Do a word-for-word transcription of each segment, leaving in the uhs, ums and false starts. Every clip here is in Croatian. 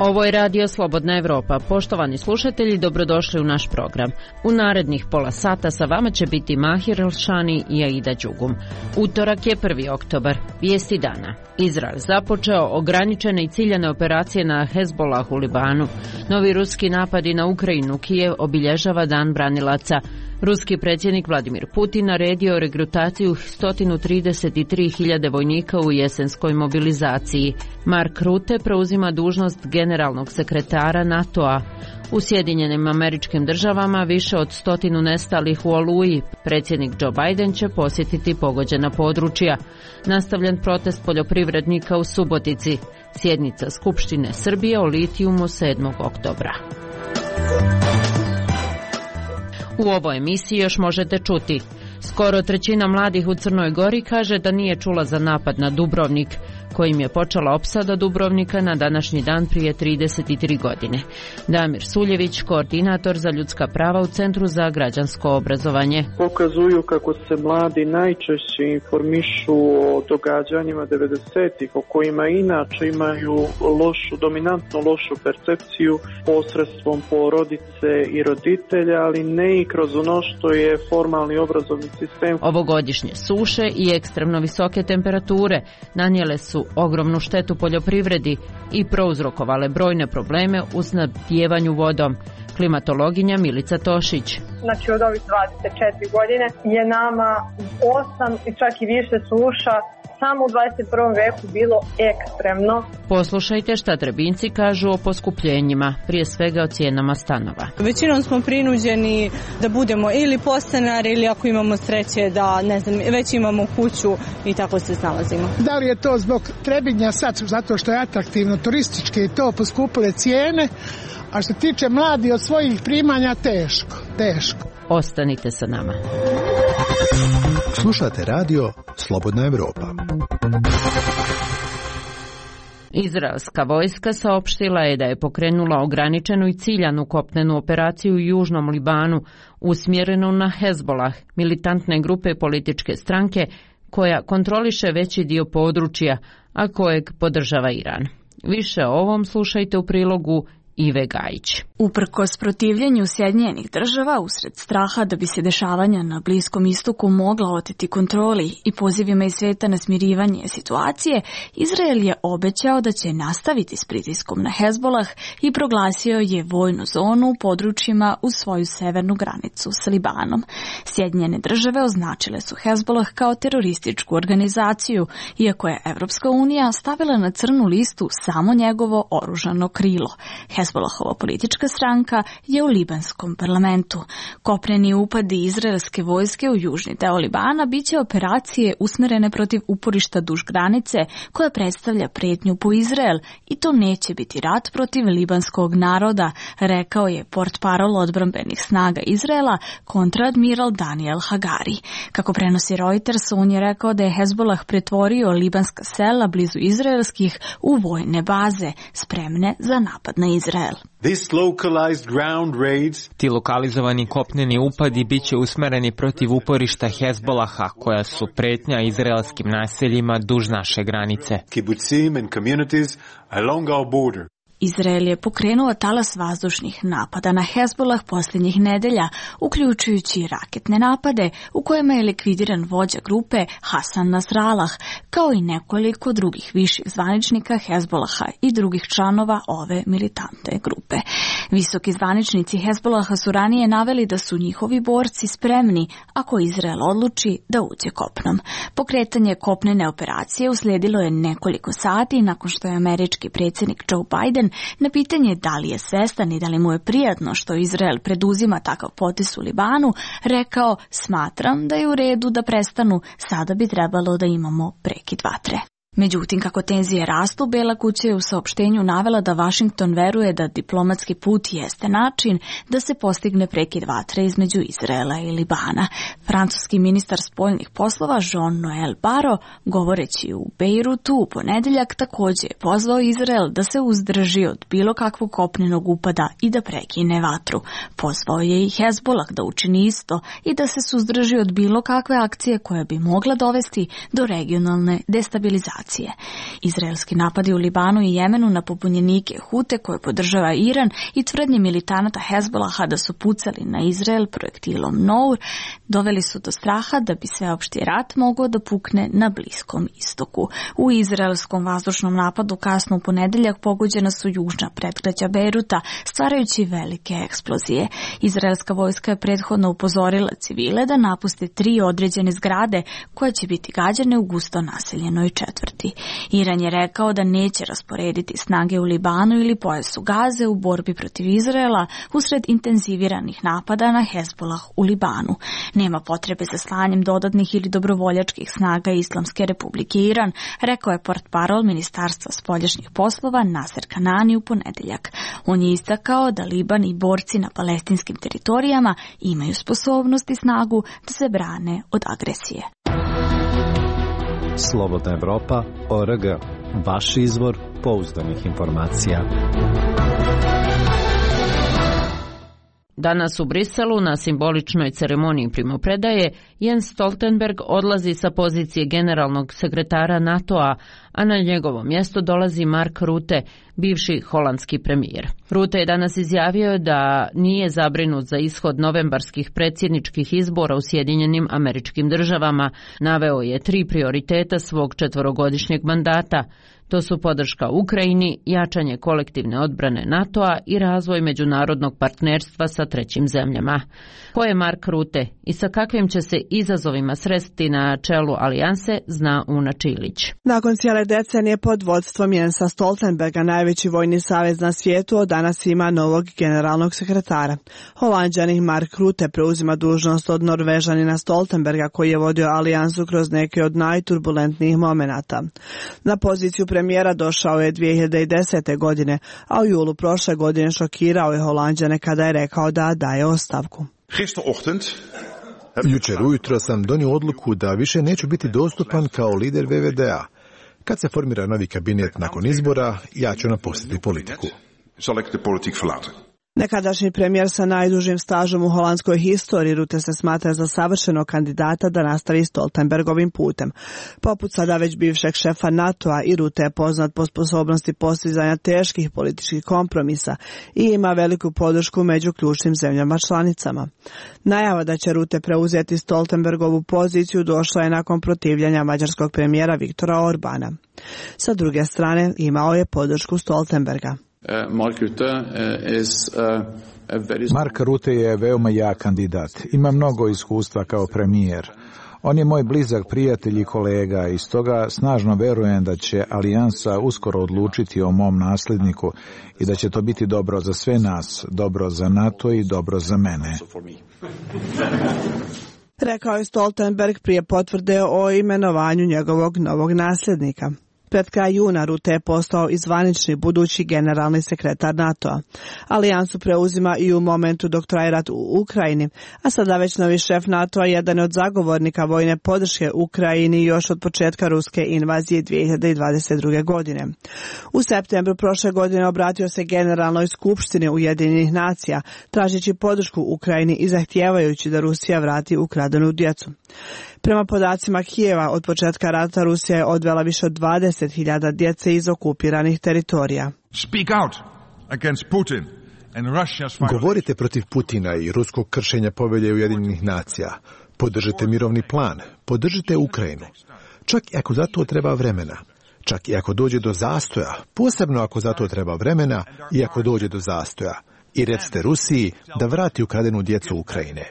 Ovo je Radio Slobodna Evropa. Poštovani slušatelji, dobrodošli u naš program. U narednih pola sata sa vama će biti Mahir Elšani i Aida Đugum. Utorak je prvi oktobar. Vijesti dana. Izrael započeo ograničene i ciljane operacije na Hezbolah u Libanu. Novi ruski napadi na Ukrajinu, Kijev obilježava Dan branilaca. Ruski predsjednik Vladimir Putin naredio regrutaciju sto trideset tri hiljade vojnika u jesenskoj mobilizaciji. Mark Rutte preuzima dužnost generalnog sekretara NATO-a. U Sjedinjenim Američkim Državama više od stotinu nestalih u Oluji. Predsjednik Joe Biden će posjetiti pogođena područja. Nastavljen protest poljoprivrednika u Subotici. Sjednica Skupštine Srbije o litijumu sedmog oktobra. U ovoj emisiji još možete čuti. Skoro trećina mladih u Crnoj Gori kaže da nije čula za napad na Dubrovnik, kojim je počela opsada Dubrovnika na današnji dan prije trideset tri godine. Damir Suljević, koordinator za ljudska prava u Centru za građansko obrazovanje. Pokazuju kako se mladi najčešće informišu o događanjima devedesetih, o kojima inače imaju lošu, dominantno lošu percepciju posredstvom porodice i roditelja, ali ne i kroz ono što je formalni obrazovni sistem. Ovogodišnje suše i ekstremno visoke temperature nanijele su ogromnu štetu poljoprivredi i prouzrokovale brojne probleme u snabdijevanju vodom. Klimatologinja Milica Tošić. Znači od ovih dvadeset četiri godine je nama osam i čak i više suša samo u dvadeset prvom veku bilo ekstremno. Poslušajte šta Trebinci kažu o poskupljenjima, prije svega o cijenama stanova. Većinom smo prinuđeni da budemo ili podstanari ili ako imamo sreće da ne znam, već imamo kuću i tako se snalazimo. Da li je to zbog Trebinja sad zato što je atraktivno turistički i to poskupile cijene, a što tiče mladi od svojih primanja teško, teško. Ostanite sa nama. Slušate radio Slobodna Evropa. Izraelska vojska saopštila je da je pokrenula ograničenu i ciljanu kopnenu operaciju u južnom Libanu usmjerenu na Hezbolah, militantne grupe političke stranke koja kontroliše veći dio područja, a kojeg podržava Iran. Više o ovom slušajte u prilogu Ive Gajić. Uprkos protivljenju Sjedinjenih Država usred straha da bi se dešavanja na Bliskom istoku mogla oteti kontroli i pozivima iz sveta na smirivanje situacije, Izrael je obećao da će nastaviti s pritiskom na Hezbolah i proglasio je vojnu zonu u područjima uz svoju severnu granicu s Libanom. Sjedinjene Države označile su Hezbolah kao terorističku organizaciju, iako je Evropska unija stavila na crnu listu samo njegovo oružano krilo. Hezbolahova politička stranka je u libanskom parlamentu. Kopneni upadi izraelske vojske u južni deo Libana biće operacije usmjerene protiv uporišta duž granice koja predstavlja pretnju po Izrael i to neće biti rat protiv libanskog naroda, rekao je portparol odbrambenih snaga Izraela kontradmiral Daniel Hagari. Kako prenosi Reuters, on je rekao da je Hezbolah pretvorio libanska sela blizu izraelskih u vojne baze spremne za napad na Izrael. Ti lokalizovani kopneni upadi biće usmereni protiv uporišta Hezbolaha, koja su pretnja izraelskim naseljima duž naše granice. Izrael je pokrenuo talas vazdušnih napada na Hezbolah posljednjih nedelja, uključujući raketne napade u kojima je likvidiran vođa grupe Hasan Nasrallah, kao i nekoliko drugih viših zvaničnika Hezbolaha i drugih članova ove militantne grupe. Visoki zvaničnici Hezbolaha su ranije naveli da su njihovi borci spremni ako Izrael odluči da uđe kopnom. Pokretanje kopnene operacije uslijedilo je nekoliko sati nakon što je američki predsjednik Joe Biden na pitanje da li je svestan i da li mu je prijatno što Izrael preduzima takav potez u Libanu, rekao: smatram da je u redu da prestanu, sada bi trebalo da imamo prekid vatre. Međutim, kako tenzije rastu, Bela kuća je u saopštenju navela da Washington veruje da diplomatski put jeste način da se postigne prekid vatre između Izraela i Libana. Francuski ministar spoljnih poslova Jean-Noël Barrot, govoreći u Bejrutu u ponedeljak, također je pozvao Izrael da se uzdrži od bilo kakvog kopnenog upada i da prekine vatru. Pozvao je i Hezbolah da učini isto i da se suzdrži od bilo kakve akcije koja bi mogla dovesti do regionalne destabilizacije operacije. Izraelski napadi u Libanu i Jemenu na pobunjenike Hute koje podržava Iran i tvrdnje militanata Hezbolaha da su pucali na Izrael projektilom Nour doveli su do straha da bi sveopšti rat mogao da pukne na Bliskom istoku. U izraelskom vazdušnom napadu kasno u ponedeljak pogođena su južna predgrađa Bejruta, stvarajući velike eksplozije. Izraelska vojska je prethodno upozorila civile da napuste tri određene zgrade koje će biti gađane u gusto naseljenoj četvrti. Iran je rekao da neće rasporediti snage u Libanu ili pojasu Gaze u borbi protiv Izraela usred intenziviranih napada na Hezbolah u Libanu. Nema potrebe za slanjem dodatnih ili dobrovoljačkih snaga Islamske Republike Iran, rekao je portparol Ministarstva spoljašnjih poslova Naser Kanani u ponedeljak. On je istakao da Liban i borci na palestinskim teritorijama imaju sposobnost i snagu da se brane od agresije. Slobodna Evropa, O R G, vaš izvor pouzdanih informacija. Danas u Briselu na simboličnoj ceremoniji primopredaje Jens Stoltenberg odlazi sa pozicije generalnog sekretara NATO-a, a na njegovo mjesto dolazi Mark Rutte, bivši holandski premijer. Rutte je danas izjavio da nije zabrinut za ishod novembarskih predsjedničkih izbora u Sjedinjenim Američkim Državama. Naveo je tri prioriteta svog četvorogodišnjeg mandata. To su podrška Ukrajini, jačanje kolektivne odbrane NATO-a i razvoj međunarodnog partnerstva sa trećim zemljama. Ko je Mark Rutte i sa kakvim će se izazovima sresti na čelu alijanse, zna Una Čilić. Nakon cijele decenije pod vodstvom Jensa Stoltenberga, najveći vojni savez na svijetu od danas ima novog generalnog sekretara. Holanđanin Mark Rutte preuzima dužnost od Norvežanina Stoltenberga koji je vodio alijansu kroz neke od najturbulentnijih momenata. Na poziciju premijera došao je dvije hiljade desete. godine, a u julu prošle godine šokirao je Holanđane kada je rekao da daje ostavku. Jučer ujutro sam donio odluku da više neću biti dostupan kao lider V V D A. Kad se formira novi kabinet nakon izbora, ja ću napustiti politiku. Nekadašnji premijer sa najdužim stažom u holandskoj historiji, Rutte se smatra za savršenog kandidata da nastavi Stoltenbergovim putem. Poput sada već bivšeg šefa NATO-a, i Rutte je poznat po sposobnosti postizanja teških političkih kompromisa i ima veliku podršku među ključnim zemljama članicama. Najava da će Rutte preuzeti Stoltenbergovu poziciju došla je nakon protivljenja mađarskog premijera Viktora Orbana. Sa druge strane, imao je podršku Stoltenberga. Mark Rutte je veoma jak kandidat. Ima mnogo iskustva kao premijer. On je moj blizak prijatelj i kolega i stoga snažno verujem da će alijansa uskoro odlučiti o mom nasljedniku i da će to biti dobro za sve nas, dobro za NATO i dobro za mene. Rekao je Stoltenberg prije potvrde o imenovanju njegovog novog nasljednika. Pred kraj juna Rutte je postao i zvanični budući generalni sekretar NATO-a. Alijansu preuzima i u momentu dok traje rat u Ukrajini, a sada već novi šef NATO-a jedan od zagovornika vojne podrške Ukrajini još od početka ruske invazije dvije hiljade dvadeset druge. godine. U septembru prošle godine obratio se Generalnoj skupštini Ujedinjenih nacija, tražeći podršku Ukrajini i zahtijevajući da Rusija vrati ukradenu djecu. Prema podacima Kijeva, od početka rata Rusija je odvela više od dvadeset hiljada djece iz okupiranih teritorija. Govorite protiv Putina i ruskog kršenja povelje Ujedinjenih nacija. Podržite mirovni plan, podržite Ukrajinu. Čak i ako za to treba vremena. Čak i ako dođe do zastoja, posebno ako za to treba vremena i ako dođe do zastoja. I recite Rusiji da vrati ukradenu djecu Ukrajine.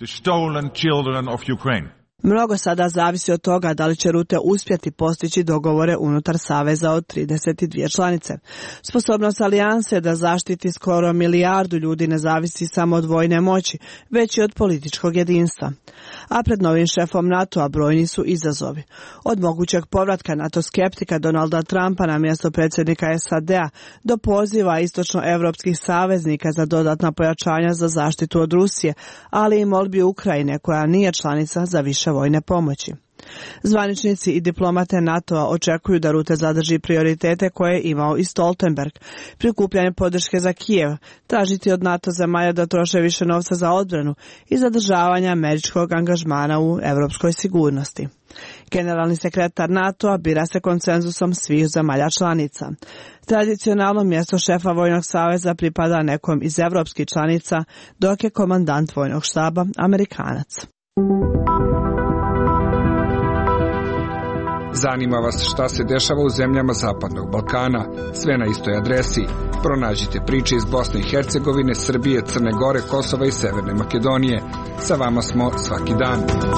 Mnogo sada zavisi od toga da li će Rutte uspjeti postići dogovore unutar saveza od trideset dvije članice. Sposobnost alijanse da zaštiti skoro milijardu ljudi ne zavisi samo od vojne moći, već i od političkog jedinstva. A pred novim šefom NATO-a brojni su izazovi. Od mogućeg povratka NATO skeptika Donalda Trumpa na mjesto predsjednika S A D-a do poziva istočnoevropskih saveznika za dodatna pojačanja za zaštitu od Rusije, ali i molbi Ukrajine koja nije članica za više vojne pomoći. Zvaničnici i diplomate NATO-a očekuju da Rutte zadrži prioritete koje je imao i Stoltenberg, prikupljanje podrške za Kijev, tražiti od NATO zemalja da troše više novca za odbranu i zadržavanje američkog angažmana u europskoj sigurnosti. Generalni sekretar NATO-a bira se konsenzusom svih zemalja članica. Tradicionalno mjesto šefa Vojnog saveza pripada nekom iz evropskih članica, dok je komandant Vojnog štaba Amerikanac. Zanima vas šta se dešava u zemljama Zapadnog Balkana? Sve na istoj adresi. Pronađite priče iz Bosne i Hercegovine, Srbije, Crne Gore, Kosova i Severne Makedonije. Sa vama smo svaki dan.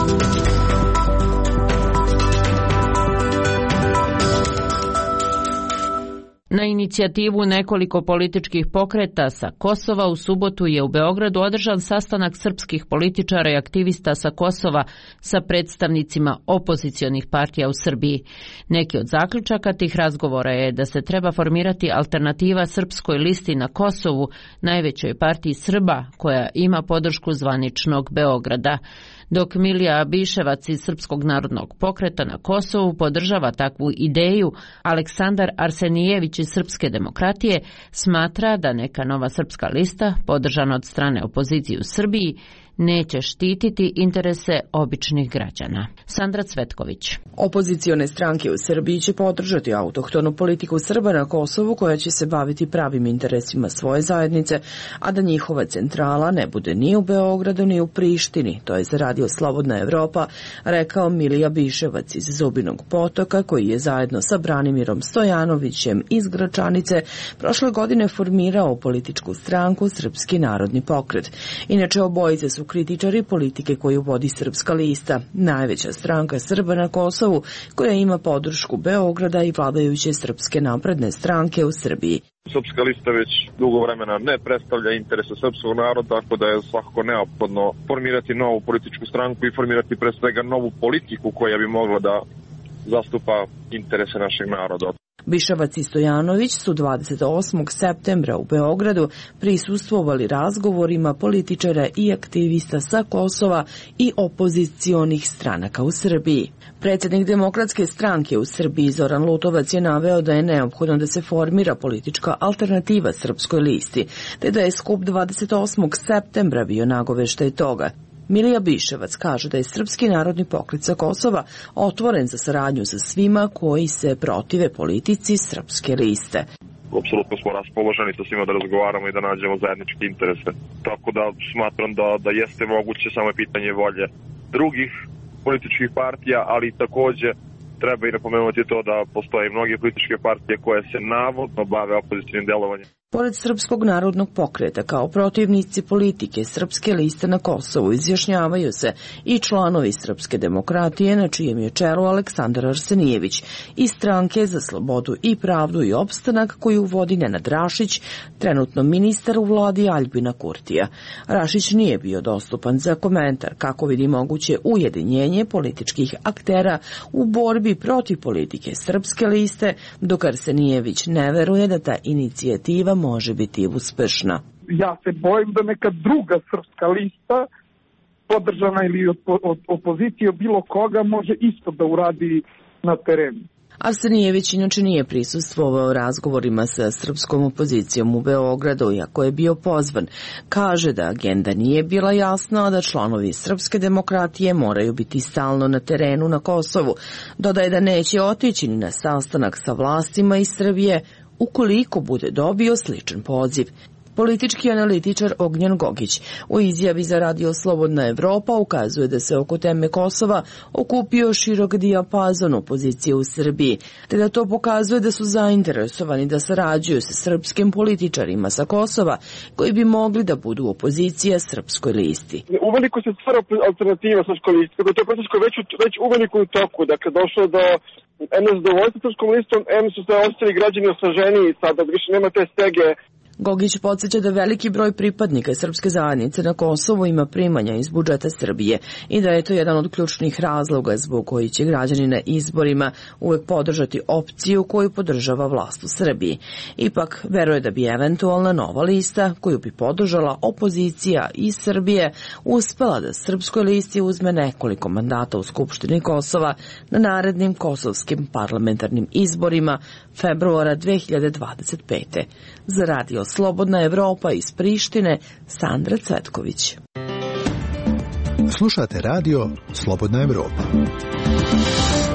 Na inicijativu nekoliko političkih pokreta sa Kosova u subotu je u Beogradu održan sastanak srpskih političara i aktivista sa Kosova sa predstavnicima opozicionih partija u Srbiji. Neki od zaključaka tih razgovora je da se treba formirati alternativa Srpskoj listi na Kosovu, najvećoj partiji Srba koja ima podršku zvaničnog Beograda. Dok Milija Biševac iz Srpskog narodnog pokreta na Kosovu podržava takvu ideju, Aleksandar Arsenijević iz Srpske demokratije smatra da neka nova srpska lista, podržana od strane opozicije u Srbiji, neće štititi interese običnih građana. Sandra Cvetković. Opozicione stranke u Srbiji će podržati autohtonu politiku Srba na Kosovu koja će se baviti pravim interesima svoje zajednice, a da njihova centrala ne bude ni u Beogradu ni u Prištini, to je za radio Slobodna Evropa, rekao Milija Biševac iz Zubinog Potoka, koji je zajedno sa Branimirom Stojanovićem iz Gračanice prošle godine formirao političku stranku Srpski narodni pokret. Inače, obojice su kritičari politike koju vodi Srpska lista, najveća stranka Srba na Kosovu koja ima podršku Beograda i vladajuće Srpske napredne stranke u Srbiji. Srpska lista već dugo vremena ne predstavlja interese srpskog naroda, tako da je svakako neophodno formirati novu političku stranku i formirati pre svega novu politiku koja bi mogla da zastupa interese našeg naroda. Biševac i Stojanović su dvadeset osmog septembra u Beogradu prisustvovali razgovorima političara i aktivista sa Kosova i opozicionih stranaka u Srbiji. Predsjednik Demokratske stranke u Srbiji Zoran Lutovac je naveo da je neophodno da se formira politička alternativa Srpskoj listi, te da je skup dvadeset osmog septembra bio nagoveštaj toga. Milija Biševac kaže da je Srpski narodni pokret sa Kosova otvoren za saradnju sa svima koji se protive politici Srpske liste. Apsolutno smo raspoloženi sa svima da razgovaramo i da nađemo zajedničke interese. Tako da smatram da, da jeste moguće, samo je pitanje volje drugih političkih partija, ali takođe treba i napomenuti to da postoje mnoge političke partije koje se navodno bave opozicijnim delovanjem. Pored Srpskog narodnog pokreta kao protivnici politike Srpske liste na Kosovu izjašnjavaju se i članovi Srpske demokratije na čijem je čelu Aleksandar Arsenijević i stranke za slobodu i pravdu i opstanak koju vodi Nenad Rašić, trenutno ministar u vladi Aljbina Kurtija. Rašić nije bio dostupan za komentar kako vidi moguće ujedinjenje političkih aktera u borbi protiv politike Srpske liste, dok Arsenijević ne veruje da ta inicijativa može biti uspešna. Ja se bojim da neka druga srpska lista, podržana ili od, od opozicije bilo koga, može isto da uradi na terenu. Arsenijević inače nije prisustvovao razgovorima sa srpskom opozicijom u Beogradu, iako je bio pozvan. Kaže da agenda nije bila jasna, a da članovi Srpske demokratije moraju biti stalno na terenu na Kosovu. Dodaje da neće otići ni na sastanak sa vlastima iz Srbije ukoliko bude dobio sličan poziv. Politički analitičar Ognjen Gogić u izjavi za radio Slobodna Evropa ukazuje da se oko teme Kosova okupio širok dijapazon opozicije u Srbiji, te da to pokazuje da su zainteresovani da sarađuju sa srpskim političarima sa Kosova koji bi mogli da budu opozicija Srpskoj listi. Uveliko se stvara alternativa Srpskoj listi, kako je to proces koji već, već uveliko u toku, dakle došlo do em nezadovoljstva Srpskom listom, em su se ostali građani osveženiji sada, više nema te stege. Gogić podsjeća da veliki broj pripadnika srpske zajednice na Kosovu ima primanja iz budžeta Srbije i da je to jedan od ključnih razloga zbog koji će građani na izborima uvek podržati opciju koju podržava vlast u Srbiji. Ipak, veruje da bi eventualna nova lista koju bi podržala opozicija iz Srbije uspela da Srpskoj listi uzme nekoliko mandata u Skupštini Kosova na narednim kosovskim parlamentarnim izborima februara dve hiljade dvadeset pete. Za radio Slobodna Evropa iz Prištine, Sandra Cvetković. Slušate radio Slobodna Evropa.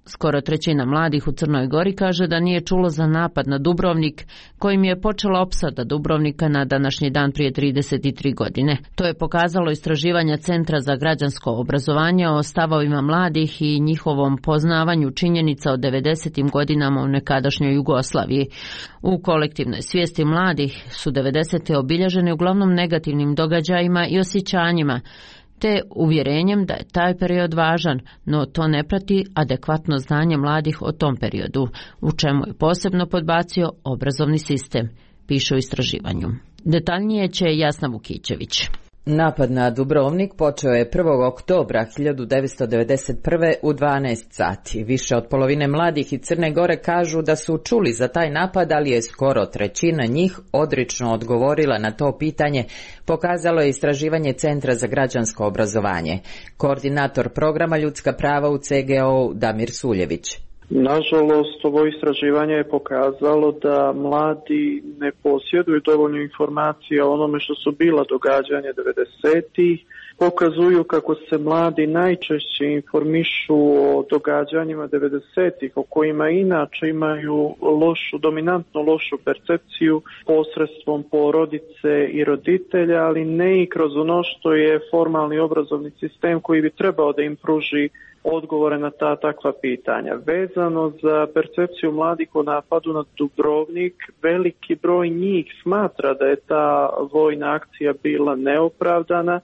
Skoro trećina mladih u Crnoj Gori kaže da nije čulo za napad na Dubrovnik, kojim je počela opsada Dubrovnika na današnji dan prije trideset tri godine. To je pokazalo istraživanje Centra za građansko obrazovanje o stavovima mladih i njihovom poznavanju činjenica o devedesetim godinama u nekadašnjoj Jugoslaviji. U kolektivnoj svijesti mladih su devedesete obilježene uglavnom negativnim događajima i osjećanjima, te uvjerenjem da je taj period važan, no to ne prati adekvatno znanje mladih o tom periodu, u čemu je posebno podbacio obrazovni sistem, piše u istraživanju. Detaljnije će Jasna Vukićević. Napad na Dubrovnik počeo je prvog oktobra hiljadu devetsto devedeset prve u dvanaest sati. Više od polovine mladih iz Crne Gore kažu da su čuli za taj napad, ali je skoro trećina njih odrično odgovorila na to pitanje, pokazalo je istraživanje Centra za građansko obrazovanje. Koordinator programa Ljudska prava u C G O-u Damir Suljević. Nažalost, ovo istraživanje je pokazalo da mladi ne posjeduju dovoljno informacija o onome što su bila događanja devedesetih. Pokazuju kako se mladi najčešće informišu o događanjima devedesetih, o kojima inače imaju lošu, dominantno lošu percepciju posredstvom porodice i roditelja, ali ne i kroz ono što je formalni obrazovni sistem koji bi trebao da im pruži odgovore na ta takva pitanja. Vezano za percepciju mladih o napadu na Dubrovnik, veliki broj njih smatra da je ta vojna akcija bila neopravdana,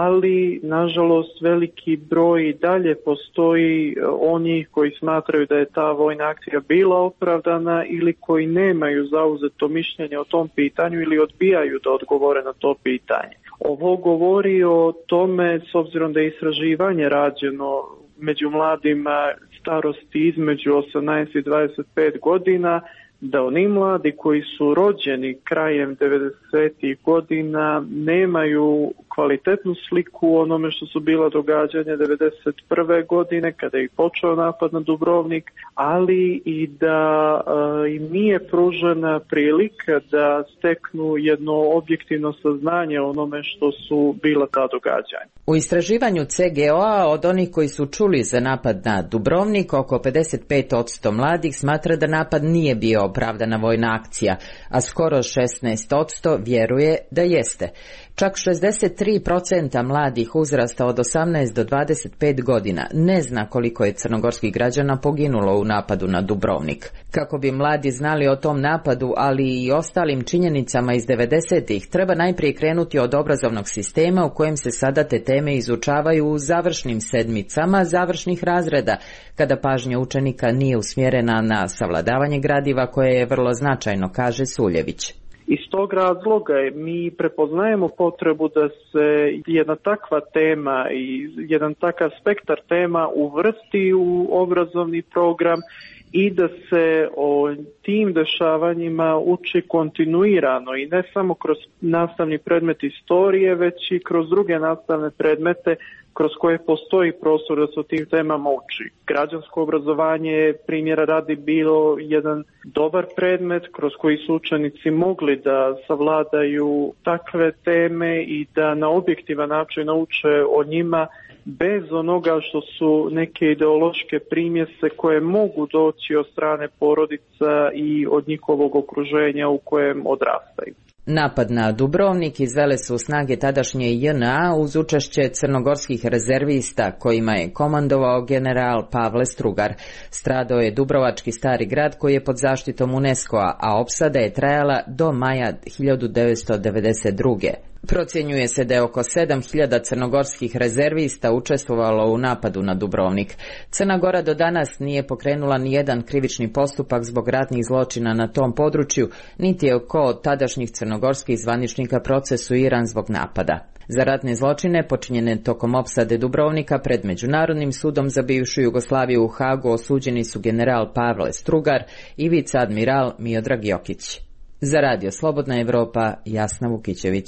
ali nažalost veliki broj dalje postoji onih koji smatraju da je ta vojna akcija bila opravdana ili koji nemaju zauzeto mišljenje o tom pitanju ili odbijaju da odgovore na to pitanje. Ovo govori o tome, s obzirom da je istraživanje rađeno među mladima starosti između osamnaest i dvadeset pet godina, da oni mladi koji su rođeni krajem devedesetih godina nemaju kvalitetnu sliku o onome što su bila događanja devedeset prve godine kada je počeo napad na Dubrovnik, ali i da uh, im nije pružena prilika da steknu jedno objektivno saznanje o onome što su bila ta događanja. U istraživanju C G O-a od onih koji su čuli za napad na Dubrovnik, oko pedeset pet posto mladih smatra da napad nije bio opravdana vojna akcija, a skoro šesnaest posto vjeruje da jeste. Čak šezdeset tri posto mladih uzrasta od osamnaest do dvadeset pet godina ne zna koliko je crnogorskih građana poginulo u napadu na Dubrovnik. Kako bi mladi znali o tom napadu, ali i ostalim činjenicama iz devedesetih, treba najprije krenuti od obrazovnog sistema u kojem se sada te teme izučavaju u završnim sedmicama završnih razreda, kada pažnja učenika nije usmjerena na savladavanje gradiva koje je vrlo značajno, kaže Suljević. Iz tog razloga mi prepoznajemo potrebu da se jedna takva tema i jedan takav spektar tema uvrsti u obrazovni program i da se o tim dešavanjima uči kontinuirano i ne samo kroz nastavni predmet istorije, već i kroz druge nastavne predmete kroz koje postoji prostor da se o tim temama uči. Građansko obrazovanje je primjera radi bilo jedan dobar predmet kroz koji su učenici mogli da savladaju takve teme i da na objektivan način nauče o njima bez onoga što su neke ideološke primjese koje mogu doći od strane porodica i od njihovog okruženja u kojem odrastaju. Napad na Dubrovnik izvele su snage tadašnje J N A uz učešće crnogorskih rezervista kojima je komandovao general Pavle Strugar. Stradao je Dubrovački stari grad koji je pod zaštitom UNESCO-a, a opsada je trajala do maja hiljadu devetsto devedeset druge. Procjenjuje se da je oko sedam hiljada crnogorskih rezervista učestvovalo u napadu na Dubrovnik. Crna Gora do danas nije pokrenula ni jedan krivični postupak zbog ratnih zločina na tom području, niti je oko tadašnjih crnogorskih zvaničnika procesuiran zbog napada. Za ratne zločine počinjene tokom opsade Dubrovnika pred Međunarodnim sudom za bivšu Jugoslaviju u Hagu osuđeni su general Pavle Strugar i viceadmiral Miodrag Jokić. Za Radio Slobodna Evropa, Jasna Vukićević.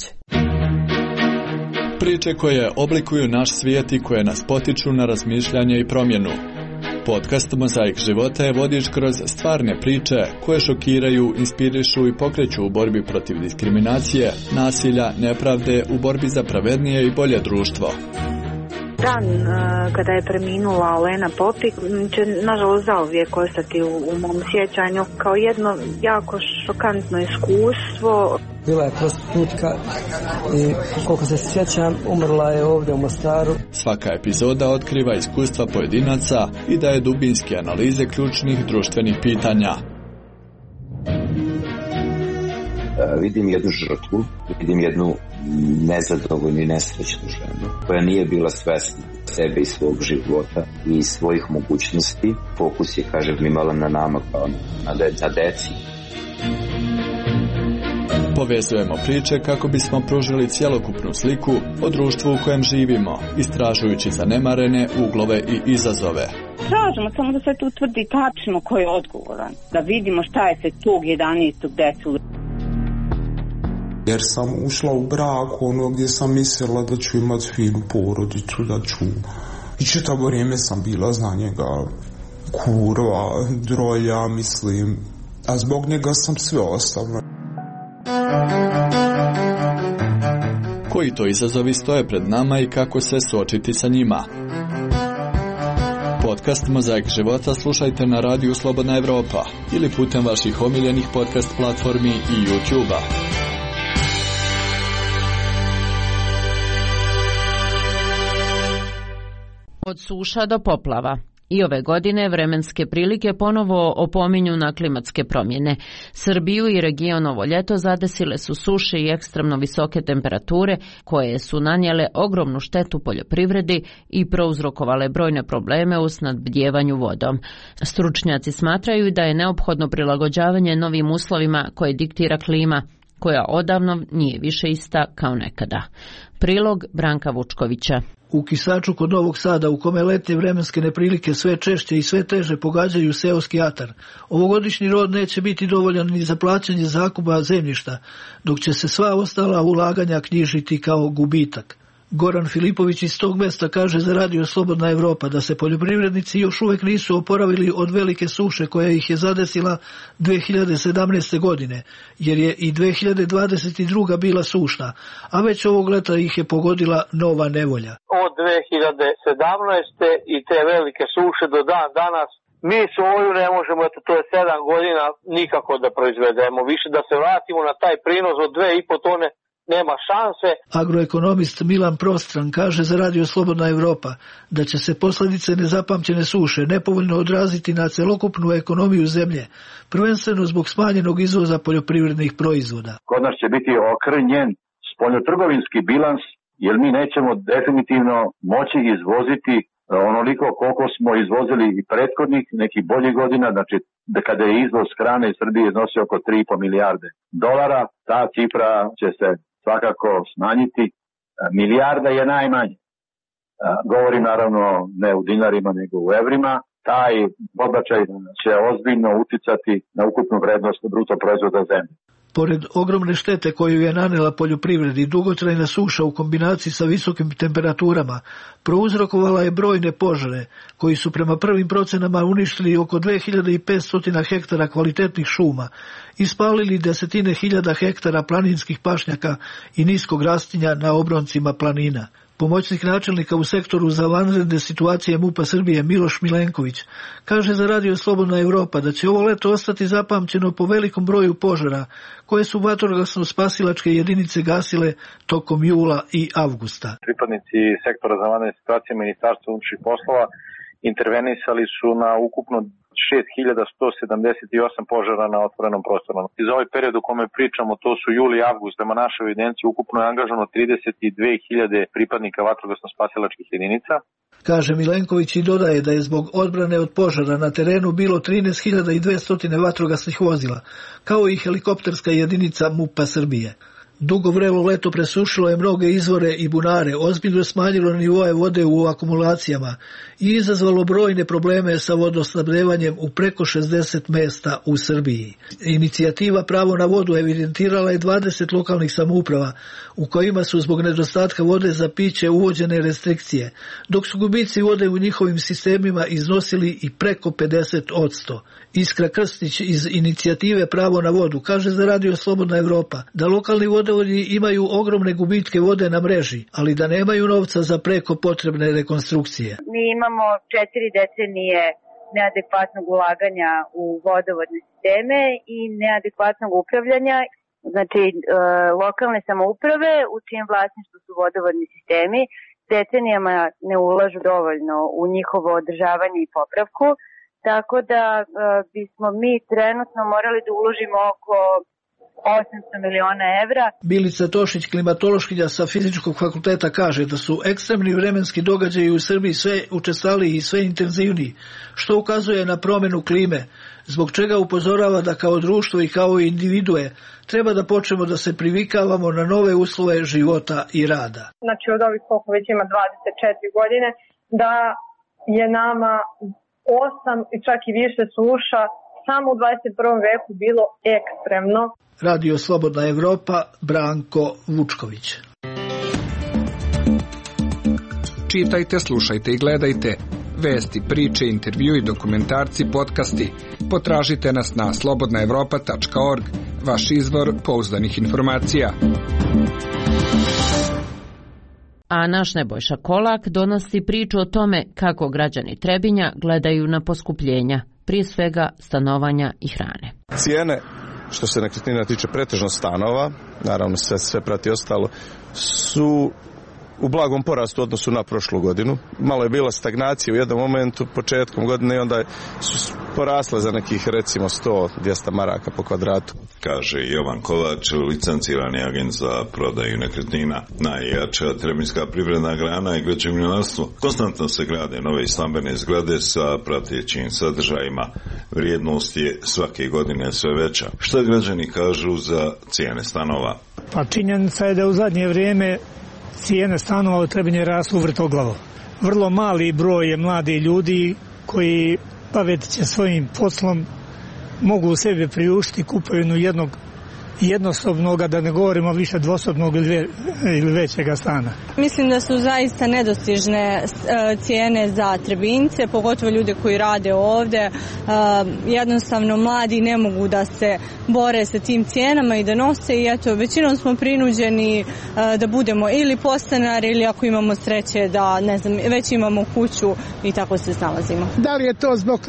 Priče koje oblikuju naš svijet i koje nas potiču na razmišljanje i promjenu. Podcast Mozaik života je vodič kroz stvarne priče koje šokiraju, inspirišu i pokreću u borbi protiv diskriminacije, nasilja, nepravde, u borbi za pravednije i bolje društvo. Dan kada je preminula Olena Popik će nažalost zauvijek ostati u, u mom sjećanju kao jedno jako šokantno iskustvo. Bila je prostitutka i koliko se sjećam umrla je ovdje u Mostaru. Svaka epizoda otkriva iskustva pojedinaca i daje dubinske analize ključnih društvenih pitanja. Vidim jednu žrtvu, vidim jednu nezadovoljnu i nesrećnu ženu koja nije bila svesna sebe i svog života i svojih mogućnosti. Fokus je, kažem, imala na nama kao na, de, na deci. Povezujemo priče kako bismo pružili cjelokupnu sliku o društvu u kojem živimo, istražujući zanemarene uglove i izazove. Tražimo samo da se tu utvrdi tačno ko je odgovoran, da vidimo šta je se tog jedanaestog desilo. Jer sam ušla u brak ono gdje sam mislila da ću imati finu porodicu, da ću... I čitavo vrijeme sam bila za njega kurva, drolja, mislim. A zbog njega sam sve ostavila. Koji to izazovi stoje pred nama i kako se suočiti sa njima? Podcast Mozaik života slušajte na radiju Slobodna Evropa ili putem vaših omiljenih podcast platformi i YouTube-a. Od suša do poplava. I ove godine vremenske prilike ponovo opominju na klimatske promjene. Srbiju i region ovo ljeto zadesile su suše i ekstremno visoke temperature koje su nanijele ogromnu štetu poljoprivredi i prouzrokovale brojne probleme u snabdjevanju vodom. Stručnjaci smatraju da je neophodno prilagođavanje novim uslovima koje diktira klima, koja odavno nije više ista kao nekada. Prilog Branka Vučkovića. U Kisaču kod Novog Sada, u kome letnje vremenske neprilike sve češće i sve teže pogađaju seoski atar, ovogodišnji rod neće biti dovoljan ni za plaćanje zakupa zemljišta, dok će se sva ostala ulaganja knjižiti kao gubitak. Goran Filipović iz tog mjesta kaže za radio Slobodna Evropa da se poljoprivrednici još uvijek nisu oporavili od velike suše koja ih je zadesila dve hiljade sedamnaeste. godine, jer je i dve hiljade dvadeset druga. bila sušna, a već ovog leta ih je pogodila nova nevolja. Od dve hiljade sedamnaeste. i te velike suše do dan danas mi soju ne možemo, eto to je sedam godina, nikako da proizvedemo. Više da se vratimo na taj prinos od dve i po tone, nema šanse. Agroekonomist Milan Prostran kaže za radio Slobodna Evropa da će se posljedice nezapamćene suše nepovoljno odraziti na celokupnu ekonomiju zemlje, prvenstveno zbog smanjenog izvoza poljoprivrednih proizvoda. Kod nas će biti okrnjen spoljnotrgovinski bilans, jer mi nećemo definitivno moći izvoziti onoliko koliko smo izvozili i prethodnih nekih boljih godina, znači da kada je izvoz hrane iz Srbije iznosio oko tri i po milijarde dolara, ta cifra će se svakako smanjiti. Milijarda je najmanje. Govorim naravno ne u dinarima nego u evrima. Taj odbačaj će ozbiljno uticati na ukupnu vrednost bruto proizvoda zemlje. Pored ogromne štete koju je nanela poljoprivredi, dugotrajna suša u kombinaciji sa visokim temperaturama prouzrokovala je brojne požare koji su prema prvim procenama uništili oko dve hiljade petsto hektara kvalitetnih šuma i spalili desetine hiljada hektara planinskih pašnjaka i niskog rastinja na obroncima planina. Pomoćnik načelnika u sektoru za vanredne situacije MUP-a Srbije Miloš Milenković kaže za radio Slobodna Evropa da će ovo leto ostati zapamćeno po velikom broju požara koje su vatrogasno-spasilačke jedinice gasile tokom jula i avgusta. Pripadnici sektora za vanredne situacije Ministarstva unutrašnjih poslova intervenisali su na ukupno šest hiljada sto sedamdeset osam požara na otvorenom prostoru. I za ovaj period o kome pričamo, to su juli i avgust, prema našoj evidenciji ukupno je angažovano trideset dve hiljade pripadnika vatrogasno-spasilačkih jedinica. Kaže Milenković i dodaje da je zbog odbrane od požara na terenu bilo trinaest hiljada dvesta vatrogasnih vozila, kao i helikopterska jedinica MUP-a Srbije. Dugo vrelo leto presušilo je mnoge izvore i bunare, ozbiljno smanjilo nivoe vode u akumulacijama i izazvalo brojne probleme sa vodosnabdevanjem u preko šezdeset mesta u Srbiji. Inicijativa Pravo na vodu evidentirala je dvadeset lokalnih samouprava u kojima su zbog nedostatka vode za piće uvođene restrikcije, dok su gubici vode u njihovim sistemima iznosili i preko pedeset odsto. Iskra Krstić iz inicijative Pravo na vodu kaže za radio Slobodna Evropa da lokalni vode vodovodi imaju ogromne gubitke vode na mreži, ali da nemaju novca za preko potrebne rekonstrukcije. Mi imamo četiri decenije neadekvatnog ulaganja u vodovodne sisteme i neadekvatnog upravljanja. Znači, e, lokalne samouprave u čijem vlasništvu su vodovodni sistemi decenijama ne ulažu dovoljno u njihovo održavanje i popravku, tako da e, bismo mi trenutno morali da uložimo oko osamsto miliona evra. Bilica Tošić, klimatološkinja sa Fizičkog fakulteta, kaže da su ekstremni vremenski događaji u Srbiji sve učestaliji i sve intenzivniji, što ukazuje na promjenu klime, zbog čega upozorava da kao društvo i kao individue treba da počnemo da se privikavamo na nove uslove života i rada. Znači od ovih koliko već ima dvadeset četiri godine, da je nama osam i čak i više suša samo u dvadeset prvom veku bilo ekstremno. Radio Slobodna Evropa, Branko Vučković. Čitajte, slušajte i gledajte vesti, priče, intervju i dokumentarci, podcasti. Potražite nas na slobodna evropa tačka org, vaš izvor pouzdanih informacija. A naš Nebojša Kolak donosi priču o tome kako građani Trebinja gledaju na poskupljenja, prije svega stanovanja i hrane. Cijene, što se nekretnina tiče pretežno stanova, naravno sve, sve prati ostalo, su u blagom porastu u odnosu na prošlu godinu. Malo je bila stagnacija u jednom momentu, početkom godine, i onda su porasle za nekih recimo sto do dvjesto maraka po kvadratu. Kaže Jovan Kovač, licencirani agent za prodaju nekretnina. Najjača trebinjska privredna grana i građevinarstvo. Konstantno se grade nove stambene zgrade sa pratećim sadržajima. Vrijednost je svake godine sve veća. Šta građani kažu za cijene stanova? Pa činjenica je da u zadnje vrijeme cijene stanova u Trebinju rastu vrtoglavo. Vrlo mali broj je mladi ljudi koji baviti će svojim poslom, mogu u sebi priuštiti, kupuju jednog jednosobnog, da ne govorimo više dvosobnog ili, ili većega stana. Mislim da su zaista nedostižne cijene za Trebinjce, pogotovo ljude koji rade ovdje. Jednostavno mladi ne mogu da se bore sa tim cijenama i da nose, i eto, većinom smo prinuđeni da budemo ili podstanari ili ako imamo sreće da, ne znam, već imamo kuću i tako se snalazimo. Da li je to zbog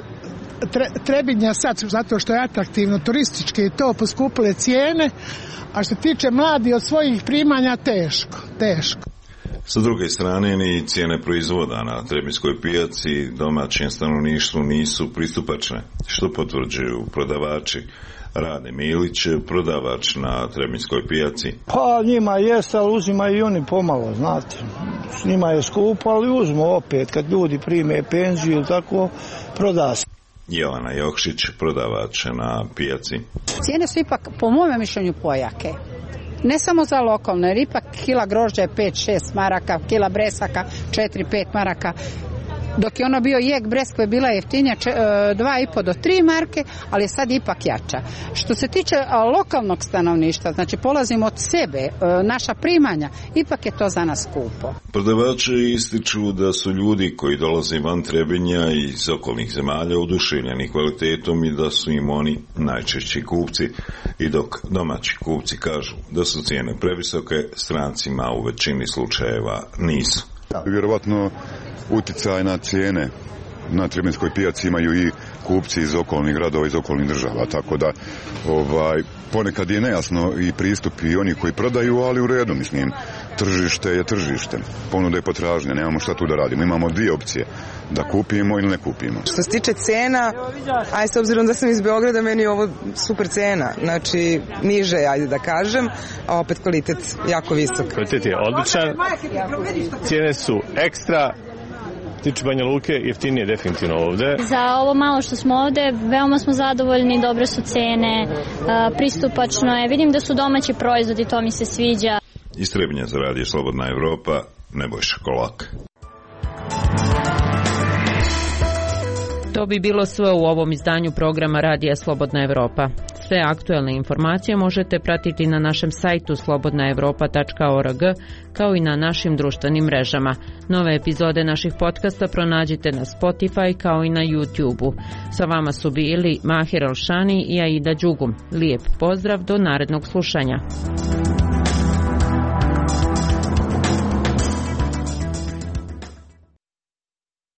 Trebinja sad, zato što je atraktivno turistički i to, poskupile cijene, a što tiče mladi od svojih primanja, teško, teško. Sa druge strane, ni cijene proizvoda na trebinjskoj pijaci domaćem stanovništvu nisu pristupačne, što potvrđuju prodavači. Rade Milić, prodavač na trebinjskoj pijaci. Pa njima jest, ali uzimaju i oni pomalo, znate. S njima je skupo, ali uzmu opet, kad ljudi prime penziju, tako proda se. Jelena Jokšić, prodavač na pijaci. Cijene su ipak, po mojem mišljenju, pojake. Ne samo za lokalne, jer ipak kila grožđa je pet šest maraka, kila bresaka četiri pet maraka. Dok je ono bio jek breskve bila jeftinja dva i po do tri marke, ali je sad ipak jača. Što se tiče lokalnog stanovništva, znači polazimo od sebe, naša primanja, ipak je to za nas skupo. Prodavači ističu da su ljudi koji dolaze van Trebinja iz okolnih zemalja oduševljeni kvalitetom i da su im oni najčešći kupci. I dok domaći kupci kažu da su cijene previsoke, strancima u većini slučajeva nisu. Vjerovatno utjecaj na cijene na trebinjskoj pijaci imaju i kupci iz okolnih gradova, iz okolnih država, tako da ovaj, ponekad je nejasno i pristup i oni koji prodaju, ali u redu, mislim, tržište je tržište, ponuda je potražnja, nemamo šta tu da radimo, imamo dvije opcije, da kupimo ili ne kupimo. Što se tiče cena, aj s obzirom da sam iz Beograda, meni je ovo super cena, znači niže, ajde da kažem, a opet kvalitet jako visok. Kvalitet je odličan, cijene su ekstra, tiče Banja Luke, jeftinije definitivno ovde. Za ovo malo što smo ovde, veoma smo zadovoljni, dobre su cene, pristupačno je. Vidim da su domaći proizvodi, to mi se sviđa. Iz Trebinja za Radio Slobodna Evropa, Nebojša Kolak. To bi bilo sve u ovom izdanju programa Radija Slobodna Evropa. Sve aktuelne informacije možete pratiti na našem sajtu slobodna evropa tačka org, kao i na našim društvenim mrežama. Nove epizode naših podcasta pronađite na Spotify kao i na YouTube-u. Sa vama su bili Mahir Alšani i Aida Đugum. Lijep pozdrav, do narednog slušanja.